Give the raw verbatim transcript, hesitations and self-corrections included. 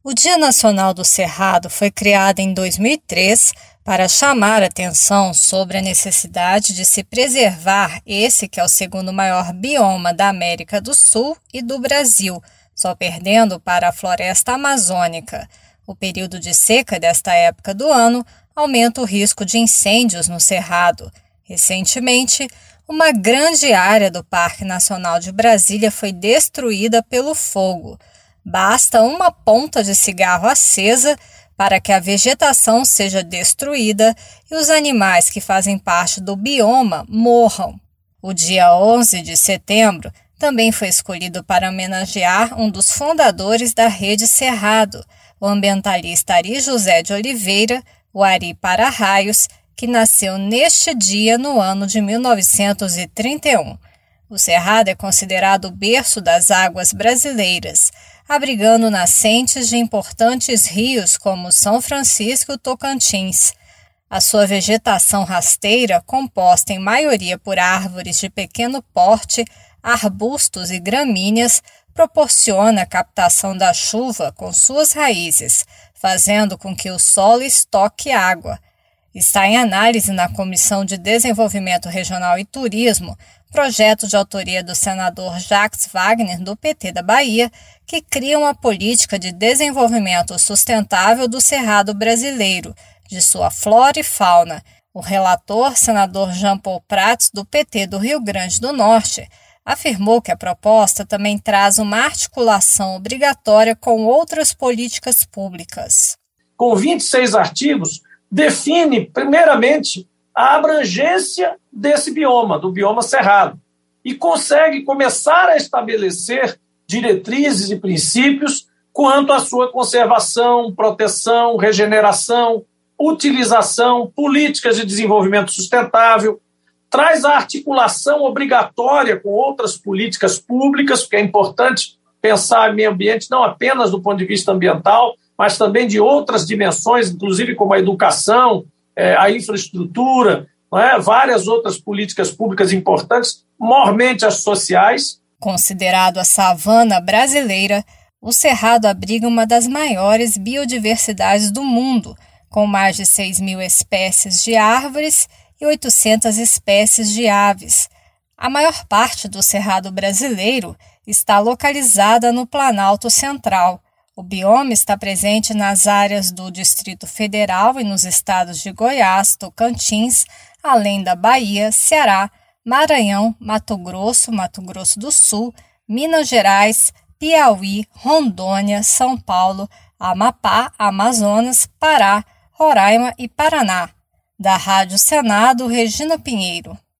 O Dia Nacional do Cerrado foi criado em dois mil e três para chamar atenção sobre a necessidade de se preservar esse que é o segundo maior bioma da América do Sul e do Brasil, só perdendo para a floresta amazônica. O período de seca desta época do ano aumenta o risco de incêndios no Cerrado. Recentemente, uma grande área do Parque Nacional de Brasília foi destruída pelo fogo. Basta uma ponta de cigarro acesa para que a vegetação seja destruída e os animais que fazem parte do bioma morram. O dia onze de setembro também foi escolhido para homenagear um dos fundadores da Rede Cerrado, o ambientalista Ari José de Oliveira, o Ari Para-Raios, que nasceu neste dia no ano de mil novecentos e trinta e um. O Cerrado é considerado o berço das águas brasileiras, abrigando nascentes de importantes rios como São Francisco e Tocantins. A sua vegetação rasteira, composta em maioria por árvores de pequeno porte, arbustos e gramíneas, proporciona a captação da chuva com suas raízes, fazendo com que o solo estoque água. Está em análise na Comissão de Desenvolvimento Regional e Turismo, projeto de autoria do senador Jacques Wagner, do P T da Bahia, que cria uma política de desenvolvimento sustentável do Cerrado brasileiro, de sua flora e fauna. O relator, senador Jean Paul Prats, do P T do Rio Grande do Norte, afirmou que a proposta também traz uma articulação obrigatória com outras políticas públicas. Com vinte e seis artigos, define, primeiramente, a abrangência desse bioma, do bioma cerrado, e consegue começar a estabelecer diretrizes e princípios quanto à sua conservação, proteção, regeneração, utilização, políticas de desenvolvimento sustentável, traz a articulação obrigatória com outras políticas públicas, porque é importante pensar em meio ambiente não apenas do ponto de vista ambiental, mas também de outras dimensões, inclusive como a educação, a infraestrutura, não é? Várias outras políticas públicas importantes, mormente as sociais. Considerado a savana brasileira, o Cerrado abriga uma das maiores biodiversidades do mundo, com mais de seis mil espécies de árvores e oitocentas espécies de aves. A maior parte do Cerrado brasileiro está localizada no Planalto Central. O bioma está presente nas áreas do Distrito Federal e nos estados de Goiás, Tocantins, além da Bahia, Ceará, Maranhão, Mato Grosso, Mato Grosso do Sul, Minas Gerais, Piauí, Rondônia, São Paulo, Amapá, Amazonas, Pará, Roraima e Paraná. Da Rádio Senado, Regina Pinheiro.